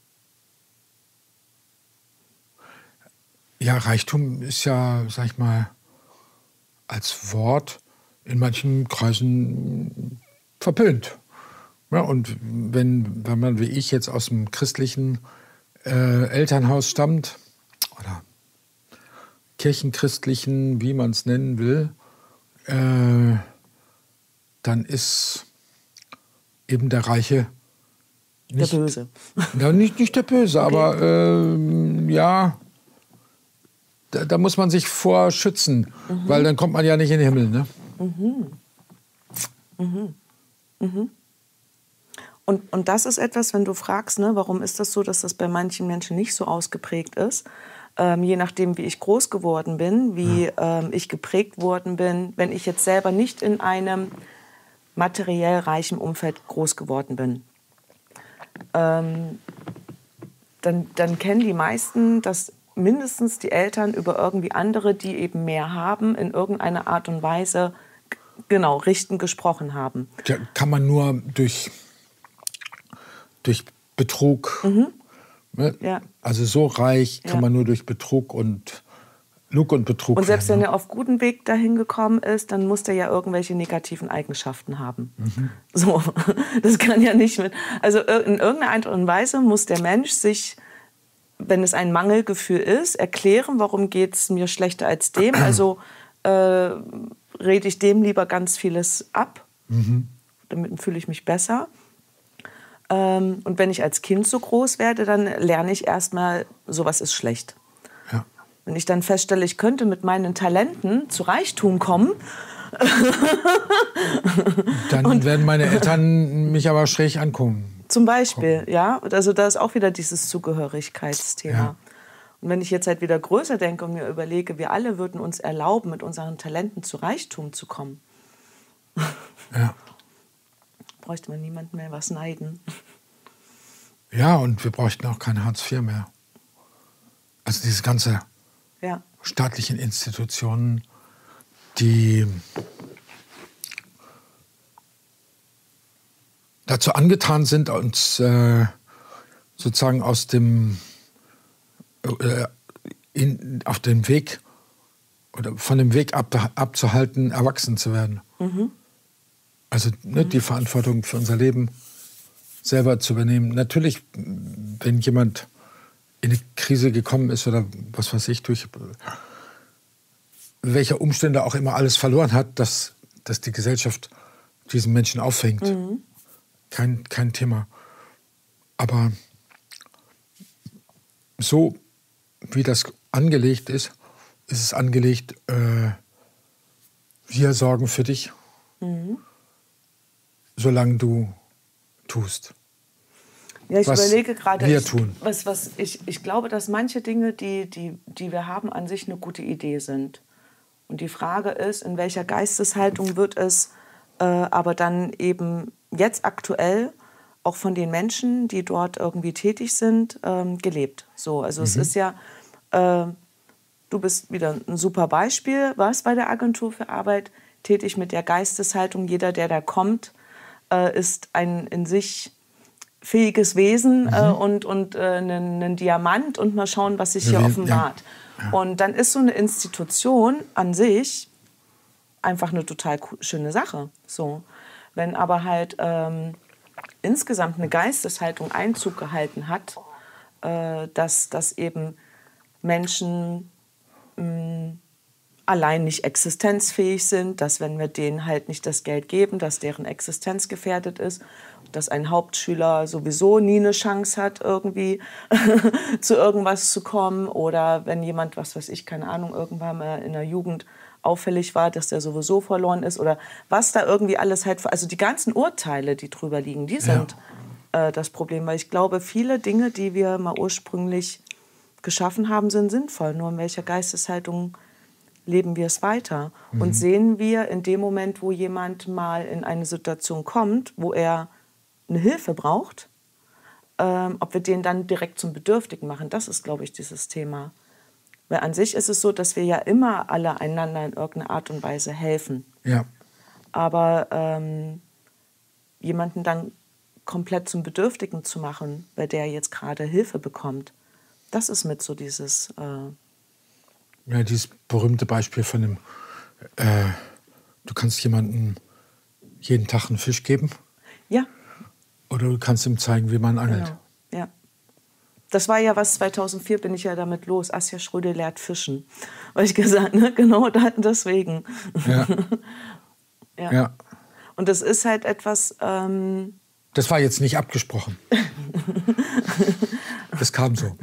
Ja, Reichtum ist ja, sag ich mal, als Wort in manchen Kreisen verpönt. Ja, und wenn, wenn man wie ich jetzt aus dem christlichen äh, Elternhaus stammt, oder kirchenchristlichen, wie man es nennen will, äh, dann ist eben der Reiche nicht Der Böse. Ja, nicht, nicht der Böse, Okay. aber ähm, ja, da, da muss man sich vor schützen, Mhm. weil dann kommt man ja nicht in den Himmel. Ne? Mhm. Mhm. Mhm. Und, und das ist etwas, wenn du fragst, ne, warum ist das so, dass das bei manchen Menschen nicht so ausgeprägt ist, ähm, je nachdem, wie ich groß geworden bin, wie Ja. ähm, ich geprägt worden bin, wenn ich jetzt selber nicht in einem materiell reichen Umfeld groß geworden bin. Ähm, dann, dann kennen die meisten, dass mindestens die Eltern über irgendwie andere, die eben mehr haben, in irgendeiner Art und Weise g- genau richten gesprochen haben. Ja, kann man nur durch, durch Betrug, Mhm. ne? Ja. Also so reich kann Ja. man nur durch Betrug und Lug und Betrug Und selbst wenn werden. er auf gutem Weg dahin gekommen ist, dann muss der ja irgendwelche negativen Eigenschaften haben. Mhm. So, das kann ja nicht mit. Also in irgendeiner Art und Weise muss der Mensch sich, wenn es ein Mangelgefühl ist, erklären, warum geht es mir schlechter als dem. Also äh, rede ich dem lieber ganz vieles ab, Mhm. damit fühle ich mich besser. Ähm, und wenn ich als Kind so groß werde, dann lerne ich erstmal, sowas ist schlecht. Ja. Wenn ich dann feststelle, ich könnte mit meinen Talenten zu Reichtum kommen, Dann werden meine Eltern mich aber schräg angucken. zum Beispiel, ja, also da ist auch wieder dieses Zugehörigkeitsthema. Ja. Und wenn ich jetzt halt wieder größer denke und mir überlege, wir alle würden uns erlauben, mit unseren Talenten zu Reichtum zu kommen, Ja. bräuchte man niemanden mehr was neiden. Ja, und wir bräuchten auch kein Hartz vier mehr. Also diese ganze Ja, staatlichen Institutionen, die dazu angetan sind, uns äh, sozusagen aus dem äh, in, auf dem Weg oder von dem Weg ab, abzuhalten, erwachsen zu werden. mhm. Also ne, die Verantwortung für unser Leben selber zu übernehmen. Natürlich, wenn jemand in eine Krise gekommen ist oder was weiß ich, durch welche Umstände auch immer alles verloren hat, dass, dass die Gesellschaft diesen Menschen auffängt. Mhm. Kein, kein Thema. Aber so wie das angelegt ist, ist es angelegt, äh, wir sorgen für dich, Mhm. solange du tust. Ja, ich Was überlege gerade, wir ich, tun. Was, was ich, ich glaube, dass manche Dinge, die, die, die wir haben, an sich eine gute Idee sind. Und die Frage ist, in welcher Geisteshaltung wird es äh, aber dann eben jetzt aktuell auch von den Menschen, die dort irgendwie tätig sind, ähm, gelebt. So, also es ist ja, äh, du bist wieder ein super Beispiel, was bei der Agentur für Arbeit tätig mit der Geisteshaltung. Jeder, der da kommt, äh, ist ein in sich fähiges Wesen Mhm. äh, und, und äh, ein, ein Diamant und mal schauen, was sich hier Ja, wie- offenbart. ja. Und dann ist so eine Institution an sich einfach eine total co- schöne Sache. So. Wenn aber halt ähm, insgesamt eine Geisteshaltung Einzug gehalten hat, äh, dass, dass eben Menschen mh, allein nicht existenzfähig sind, dass wenn wir denen halt nicht das Geld geben, dass deren Existenz gefährdet ist, dass ein Hauptschüler sowieso nie eine Chance hat, irgendwie zu irgendwas zu kommen, oder wenn jemand, was weiß ich, keine Ahnung, irgendwann mal in der Jugend auffällig war, dass der sowieso verloren ist, oder was da irgendwie alles halt, also die ganzen Urteile, die drüber liegen, die sind ja. äh, das Problem, weil ich glaube, viele Dinge, die wir mal ursprünglich geschaffen haben, sind sinnvoll, nur in welcher Geisteshaltung leben wir es weiter. Mhm. Und sehen wir in dem Moment, wo jemand mal in eine Situation kommt, wo er eine Hilfe braucht, ähm, ob wir den dann direkt zum Bedürftigen machen, das ist, glaube ich, dieses Thema. Weil an sich ist es so, dass wir ja immer alle einander in irgendeiner Art und Weise helfen. Ja. Aber ähm, jemanden dann komplett zum Bedürftigen zu machen, weil der jetzt gerade Hilfe bekommt, das ist mit so dieses... Äh ja, dieses berühmte Beispiel von dem, äh, du kannst jemandem jeden Tag einen Fisch geben. Ja. Oder du kannst ihm zeigen, wie man angelt. Genau. Ja. Das war ja was, zweitausendvier bin ich ja damit los. Asja Schröder lehrt Fischen. Weil ich gesagt, ne, genau deswegen. Ja. ja. ja. Und das ist halt etwas... Ähm das war jetzt nicht abgesprochen. Das kam so.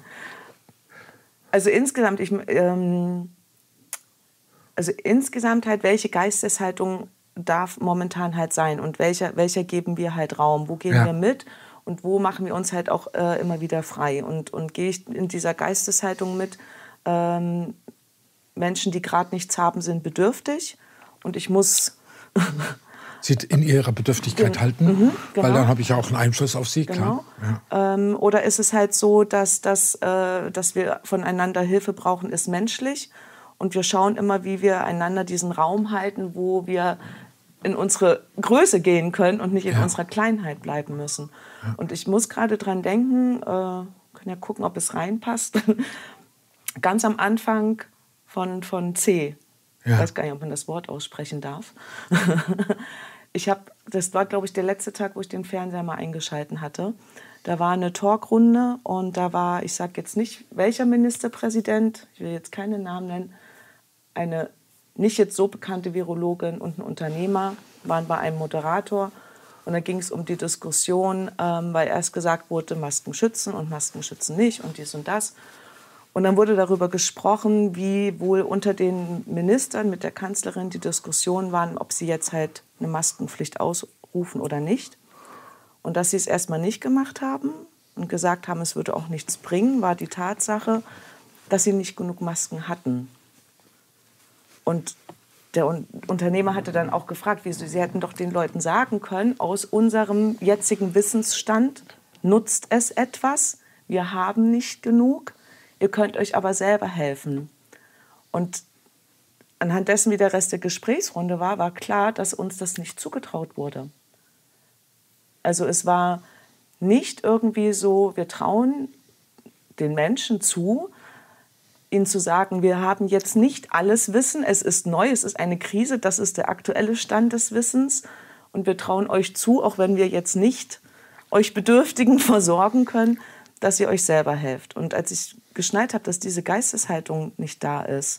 Also insgesamt, ich, ähm, also insgesamt halt, welche Geisteshaltung darf momentan halt sein und welcher, welcher geben wir halt Raum, wo gehen ja. wir mit und wo machen wir uns halt auch äh, immer wieder frei. Und, und gehe ich in dieser Geisteshaltung mit, ähm, Menschen, die gerade nichts haben, sind bedürftig und ich muss... sie in ihrer Bedürftigkeit Gen- halten, mhm, genau. weil dann habe ich ja auch einen Einfluss auf sie. Genau. Klar. Ja. Ähm, oder ist es halt so, dass, dass, äh, dass wir voneinander Hilfe brauchen, ist menschlich und wir schauen immer, wie wir einander diesen Raum halten, wo wir in unsere Größe gehen können und nicht in ja. unserer Kleinheit bleiben müssen. Ja. Und ich muss gerade dran denken, äh, können ja gucken, ob es reinpasst, ganz am Anfang von, von C. Ja. Ich weiß gar nicht, ob man das Wort aussprechen darf. Ich habe, das war, glaube ich, der letzte Tag, wo ich den Fernseher mal eingeschalten hatte. Da war eine Talkrunde und da war, ich sage jetzt nicht, welcher Ministerpräsident, ich will jetzt keinen Namen nennen, eine nicht jetzt so bekannte Virologin und ein Unternehmer waren bei einem Moderator. Und da ging es um die Diskussion, ähm, weil erst gesagt wurde, Masken schützen und Masken schützen nicht und dies und das. Und dann wurde darüber gesprochen, wie wohl unter den Ministern mit der Kanzlerin die Diskussionen waren, ob sie jetzt halt eine Maskenpflicht ausrufen oder nicht. Und dass sie es erstmal nicht gemacht haben und gesagt haben, es würde auch nichts bringen, war die Tatsache, dass sie nicht genug Masken hatten. Und der Unternehmer hatte dann auch gefragt, wieso, sie hätten doch den Leuten sagen können, aus unserem jetzigen Wissensstand nutzt es etwas, wir haben nicht genug. Ihr könnt euch aber selber helfen. Und anhand dessen, wie der Rest der Gesprächsrunde war, war klar, dass uns das nicht zugetraut wurde. Also es war nicht irgendwie so, wir trauen den Menschen zu, ihnen zu sagen, wir haben jetzt nicht alles Wissen, es ist neu, es ist eine Krise, das ist der aktuelle Stand des Wissens und wir trauen euch zu, auch wenn wir jetzt nicht euch Bedürftigen versorgen können, dass ihr euch selber helft. Und als ich geschnallt habe, dass diese Geisteshaltung nicht da ist.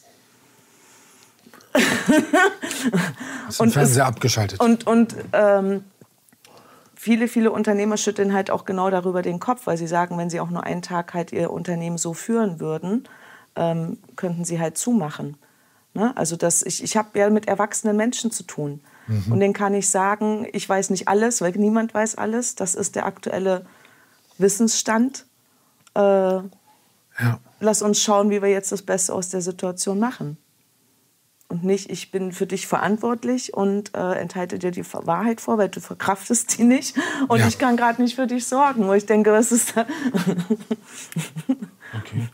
Hast den Fernseher es, abgeschaltet. Und, und ähm, viele, viele Unternehmer schütteln halt auch genau darüber den Kopf, weil sie sagen, wenn sie auch nur einen Tag halt ihr Unternehmen so führen würden, ähm, könnten sie halt zumachen. Ne? Also das, ich, ich habe ja mit erwachsenen Menschen zu tun. Mhm. Und denen kann ich sagen, ich weiß nicht alles, weil niemand weiß alles. Das ist der aktuelle Wissensstand. Äh, ja. Lass uns schauen, wie wir jetzt das Beste aus der Situation machen. Und nicht, ich bin für dich verantwortlich und äh, enthalte dir die Wahrheit vor, weil du verkraftest die nicht. Und ja. ich kann gerade nicht für dich sorgen. Wo ich denke, was ist da? Okay.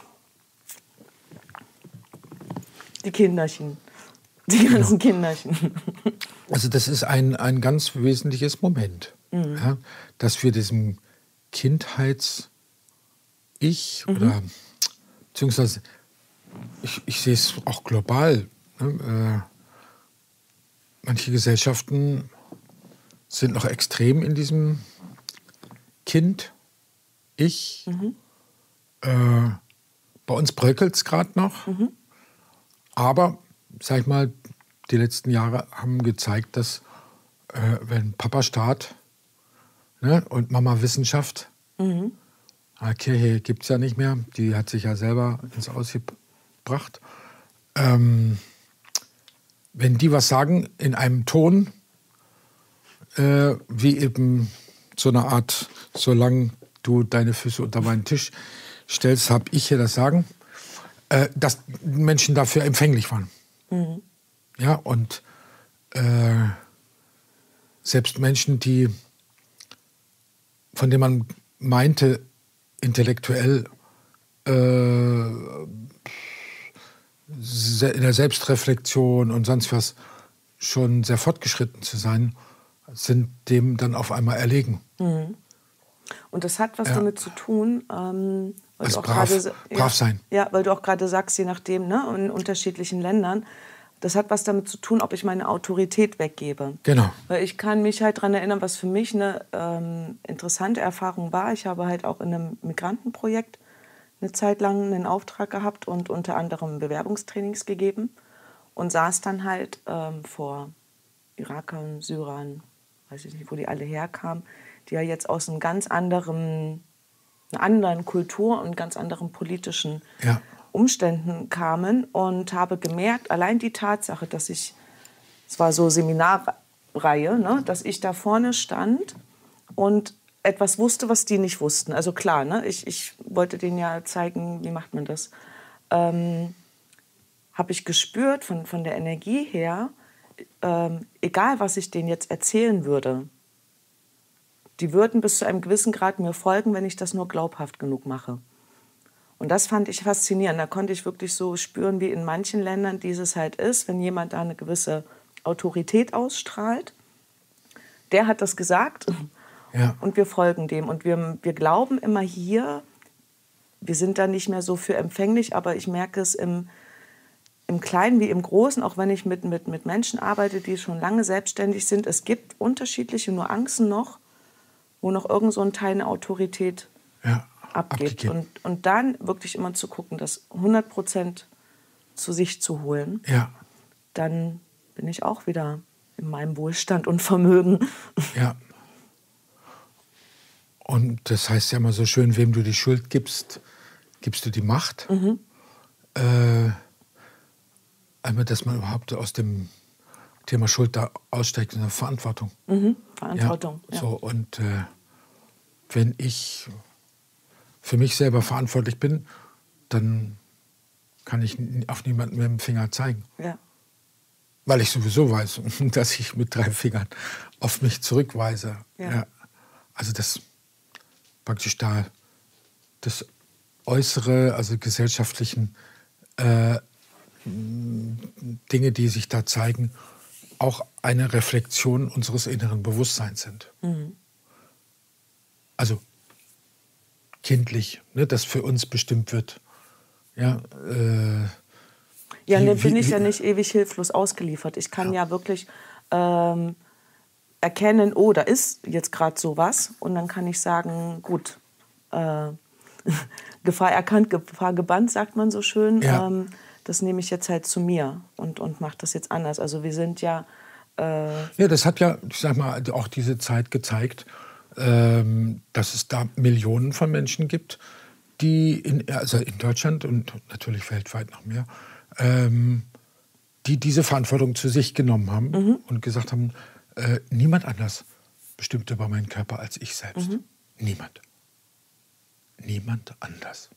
Die Kinderchen. Die ganzen genau. Kinderchen. Also das ist ein, ein ganz wesentliches Moment. Mhm. Ja, dass wir diesem Kindheits- Ich mhm. oder beziehungsweise ich, ich sehe es auch global. Ne? Äh, manche Gesellschaften sind noch extrem in diesem Kind, ich. Mhm. Äh, bei uns bröckelt es gerade noch. Mhm. Aber, sag ich mal, die letzten Jahre haben gezeigt, dass äh, wenn Papa Staat, ne, und Mama Wissenschaft, mhm. Kirche gibt es ja nicht mehr, die hat sich ja selber ins Ausgebracht. Ähm, wenn die was sagen in einem Ton, äh, wie eben so eine Art, solange du deine Füße unter meinen Tisch stellst, habe ich hier das Sagen, äh, dass Menschen dafür empfänglich waren. Mhm. Ja, und äh, selbst Menschen, die, von denen man meinte, intellektuell äh, in der Selbstreflexion und sonst was schon sehr fortgeschritten zu sein, sind dem dann auf einmal erlegen. Mhm. Und das hat was ja. damit zu tun, ähm, weil also du auch brav, grade, brav ja, sein. Ja, weil du auch gerade sagst, je nachdem, ne, in unterschiedlichen Ländern, das hat was damit zu tun, ob ich meine Autorität weggebe. Genau. Weil ich kann mich halt daran erinnern, was für mich eine ähm, interessante Erfahrung war. Ich habe halt auch in einem Migrantenprojekt eine Zeit lang einen Auftrag gehabt und unter anderem Bewerbungstrainings gegeben und saß dann halt ähm, vor Irakern, Syrern, weiß ich nicht, wo die alle herkamen, die ja jetzt aus einem ganz anderen, einer anderen Kultur und ganz anderen politischen ja. Umständen kamen und habe gemerkt, allein die Tatsache, dass ich, es war so Seminarreihe, ne, dass ich da vorne stand und etwas wusste, was die nicht wussten. Also klar, ne, ich, ich wollte denen ja zeigen, wie macht man das. Ähm, habe ich gespürt von, von der Energie her, ähm, egal was ich denen jetzt erzählen würde, die würden bis zu einem gewissen Grad mir folgen, wenn ich das nur glaubhaft genug mache. Und das fand ich faszinierend. Da konnte ich wirklich so spüren, wie in manchen Ländern dieses halt ist, wenn jemand da eine gewisse Autorität ausstrahlt. Der hat das gesagt ja. und wir folgen dem. Und wir, wir glauben immer hier, wir sind da nicht mehr so für empfänglich, aber ich merke es im, im Kleinen wie im Großen, auch wenn ich mit, mit, mit Menschen arbeite, die schon lange selbstständig sind. Es gibt unterschiedliche Nuancen noch, wo noch irgend so ein Teil eine Autorität ja. abgibt. Und, und dann wirklich immer zu gucken, das hundert Prozent zu sich zu holen. Ja. Dann bin ich auch wieder in meinem Wohlstand und Vermögen. Ja. Und das heißt ja immer so schön, wem du die Schuld gibst, gibst du die Macht. Mhm. Äh, einmal, dass man überhaupt aus dem Thema Schuld da aussteigt, in der Verantwortung. Mhm. Verantwortung, ja. So, und äh, wenn ich für mich selber verantwortlich bin, dann kann ich auf niemanden mit dem Finger zeigen. Ja. Weil ich sowieso weiß, dass ich mit drei Fingern auf mich zurückweise. Ja. Ja. Also das praktisch da das Äußere, also gesellschaftlichen äh, Dinge, die sich da zeigen, auch eine Reflexion unseres inneren Bewusstseins sind. Mhm. Also kindlich, ne, das für uns bestimmt wird. Ja, äh, ja, wie, ne, bin wie, ich wie, ja nicht ewig hilflos ausgeliefert. Ich kann ja, ja wirklich ähm, erkennen, oh, da ist jetzt gerade sowas. Und dann kann ich sagen, gut, äh, Gefahr erkannt, Gefahr gebannt, sagt man so schön. Ja. Ähm, das nehme ich jetzt halt zu mir und, und mache das jetzt anders. Also wir sind ja... Äh ja, das hat ja, ich sag mal, auch diese Zeit gezeigt, ähm, dass es da Millionen von Menschen gibt, die in, also in Deutschland und natürlich weltweit noch mehr, ähm, die diese Verantwortung zu sich genommen haben mhm. und gesagt haben, äh, niemand anders bestimmt über meinen Körper als ich selbst. Mhm. Niemand. Niemand anders.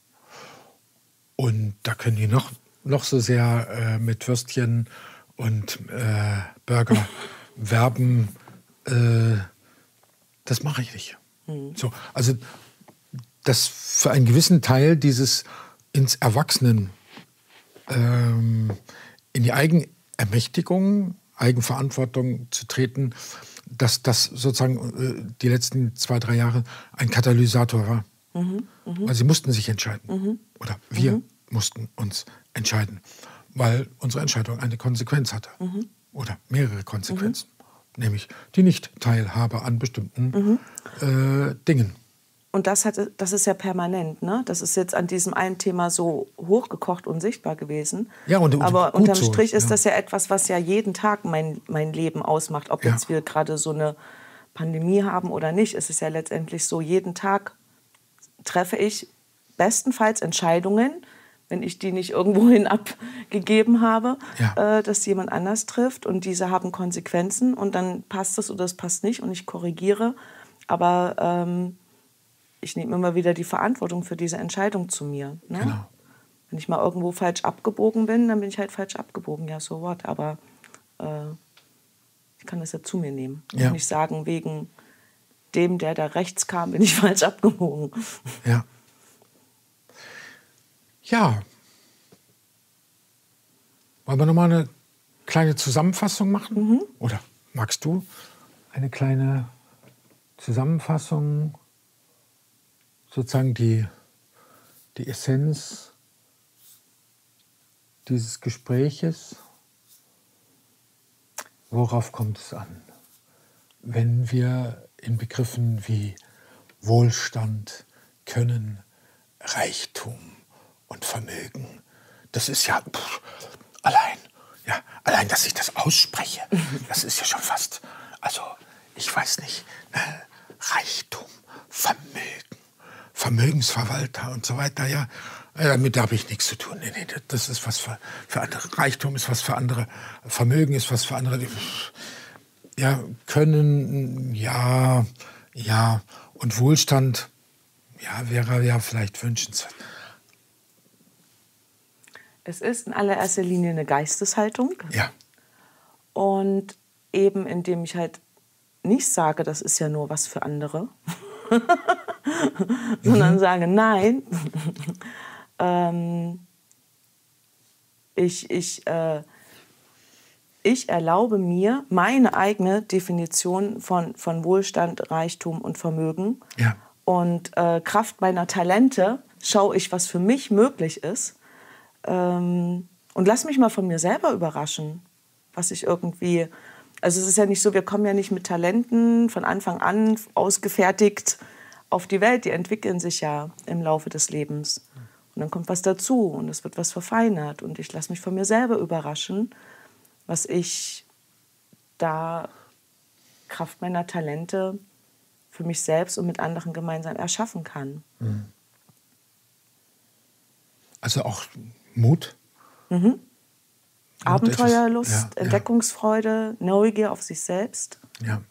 Und da können die noch, noch so sehr äh, mit Würstchen und äh, Burger werben. Äh, das mache ich nicht. Mhm. So, also dass für einen gewissen Teil dieses ins Erwachsenen, ähm, in die Eigenermächtigung, Eigenverantwortung zu treten, dass das sozusagen äh, die letzten zwei, drei Jahre ein Katalysator war. Mhm, mh. Weil sie mussten sich entscheiden. Mhm. Oder wir mhm. mussten uns entscheiden. Weil unsere Entscheidung eine Konsequenz hatte. Mhm. Oder mehrere Konsequenzen. Mhm. Nämlich die Nicht-Teilhabe an bestimmten mhm. äh, Dingen. und das, hat, das ist ja permanent, ne? Das ist jetzt an diesem einen Thema so hochgekocht und sichtbar gewesen. Ja, und, und aber gut unterm so, Strich ist ja. das ja etwas, was ja jeden Tag mein, mein Leben ausmacht. Ob Ja. jetzt wir gerade so eine Pandemie haben oder nicht, ist es ja letztendlich so, jeden Tag treffe ich bestenfalls Entscheidungen, wenn ich die nicht irgendwohin abgegeben habe, Ja. äh, dass jemand anders trifft und diese haben Konsequenzen und dann passt das oder das passt nicht und ich korrigiere. Aber ähm, ich nehme immer wieder die Verantwortung für diese Entscheidung zu mir. Ne? Genau. Wenn ich mal irgendwo falsch abgebogen bin, dann bin ich halt falsch abgebogen. Ja, so what. Aber äh, ich kann das ja zu mir nehmen. Ja. Und nicht sagen, wegen dem, der da rechts kam, bin ich falsch abgebogen. Ja. Ja. Wollen wir nochmal eine kleine Zusammenfassung machen? Mhm. Oder magst du eine kleine Zusammenfassung, sozusagen die, die Essenz dieses Gespräches? Worauf kommt es an, wenn wir in Begriffen wie Wohlstand, Können, Reichtum und Vermögen, das ist ja pff, allein, ja, allein, dass ich das ausspreche, das ist ja schon fast, also ich weiß nicht, ne, Reichtum, Vermögen, Vermögensverwalter und so weiter, ja, damit habe ich nichts zu tun. Nee, nee, das ist was für, für andere. Reichtum ist was für andere, Vermögen ist was für andere. Ja, Können, ja, ja, und Wohlstand, ja, wäre ja vielleicht wünschenswert. Es ist in allererster Linie eine Geisteshaltung. Ja. Und eben indem ich halt nicht sage, das ist ja nur was für andere, sondern Mhm. sage, nein, ähm, ich, ich, äh, ich erlaube mir meine eigene Definition von, von Wohlstand, Reichtum und Vermögen. Ja. Und äh, Kraft meiner Talente schaue ich, was für mich möglich ist. Ähm, und lass mich mal von mir selber überraschen, was ich irgendwie... Also es ist ja nicht so, wir kommen ja nicht mit Talenten von Anfang an ausgefertigt auf die Welt. Die entwickeln sich ja im Laufe des Lebens. Und dann kommt was dazu und es wird was verfeinert. Und ich lasse mich von mir selber überraschen, was ich da Kraft meiner Talente für mich selbst und mit anderen gemeinsam erschaffen kann. Also auch Mut. Mhm. Abenteuerlust, etwas, ja, Entdeckungsfreude, Neugier auf sich selbst. Ja.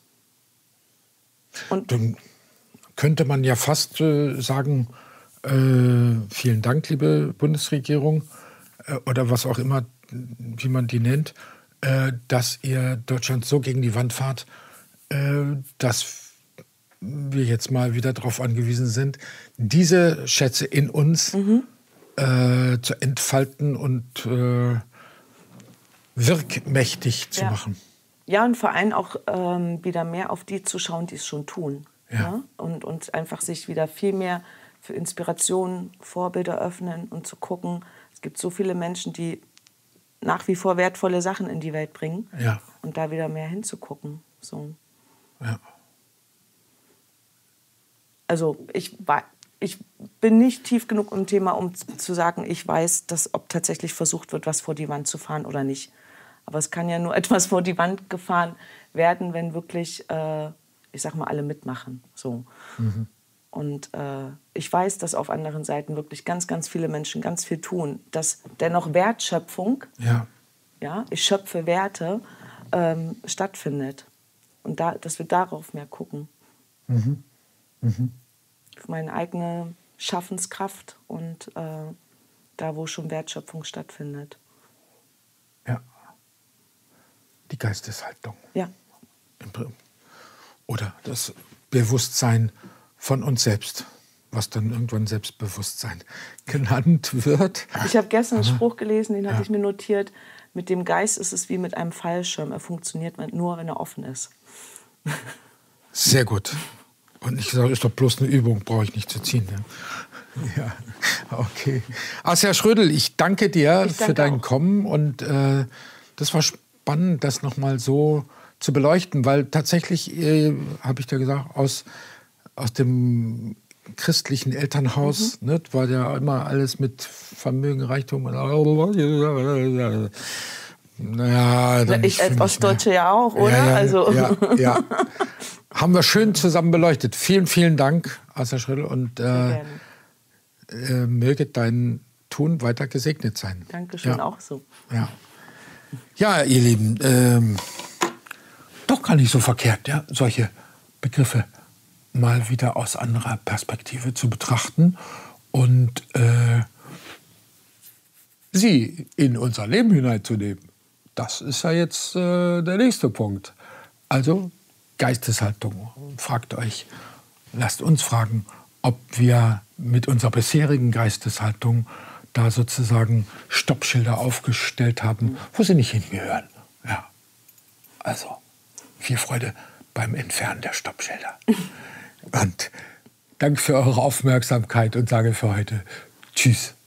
Und Dann könnte man ja fast äh, sagen, äh, vielen Dank, liebe Bundesregierung, äh, oder was auch immer, wie man die nennt, äh, dass ihr Deutschland so gegen die Wand fahrt, äh, dass wir jetzt mal wieder darauf angewiesen sind, diese Schätze in uns Mhm. äh, zu entfalten und äh, wirkmächtig zu Ja. machen. Ja, und vor allem auch ähm, wieder mehr auf die zu schauen, die es schon tun. Ja. Ne? Und, und einfach sich wieder viel mehr für Inspiration, Vorbilder öffnen und zu gucken, es gibt so viele Menschen, die nach wie vor wertvolle Sachen in die Welt bringen. Ja. Und da wieder mehr hinzugucken. So. Ja. Also ich, war, ich bin nicht tief genug im Thema, um zu sagen, ich weiß, dass, ob tatsächlich versucht wird, was vor die Wand zu fahren oder nicht. Aber es kann ja nur etwas vor die Wand gefahren werden, wenn wirklich, äh, ich sag mal, alle mitmachen. So. Mhm. Und äh, ich weiß, dass auf anderen Seiten wirklich ganz, ganz viele Menschen ganz viel tun. Dass dennoch Wertschöpfung, Ja. ja, ich schöpfe Werte, ähm, stattfindet. Und da, dass wir darauf mehr gucken. Mhm. Mhm. Auf meine eigene Schaffenskraft und äh, da, wo schon Wertschöpfung stattfindet. Ja. Die Geisteshaltung. Ja. Oder das Bewusstsein von uns selbst, was dann irgendwann Selbstbewusstsein genannt wird. Ich habe gestern einen Spruch gelesen, den hatte Ja. ich mir notiert. Mit dem Geist ist es wie mit einem Fallschirm. Er funktioniert nur, wenn er offen ist. Sehr gut. Und ich sage, ist doch bloß eine Übung, brauche ich nicht zu ziehen. Ja, ja. Okay. Also Herr Schrödel, ich danke dir Ich danke für dein auch. Kommen. Und äh, das war spannend, das nochmal so zu beleuchten, weil tatsächlich, äh, habe ich dir gesagt, aus aus dem christlichen Elternhaus, mhm. ne, war ja immer alles mit Vermögen, Reichtum. Naja, dann ich als Ostdeutsche ja auch, oder? Ja, ja, also. ja, ja. Haben wir schön zusammen beleuchtet. Vielen, vielen Dank, Asa Schrill. Und äh, äh, möge dein Tun weiter gesegnet sein. Dankeschön, ja. auch so. Ja, ja ihr Lieben, ähm, doch gar nicht so verkehrt, ja, solche Begriffe mal wieder aus anderer Perspektive zu betrachten und äh, sie in unser Leben hineinzunehmen. Das ist ja jetzt äh, der nächste Punkt. Also Geisteshaltung. Fragt euch, lasst uns fragen, ob wir mit unserer bisherigen Geisteshaltung da sozusagen Stoppschilder aufgestellt haben, wo sie nicht hingehören. Ja. Also, viel Freude beim Entfernen der Stoppschilder. Und danke für eure Aufmerksamkeit und sage für heute Tschüss.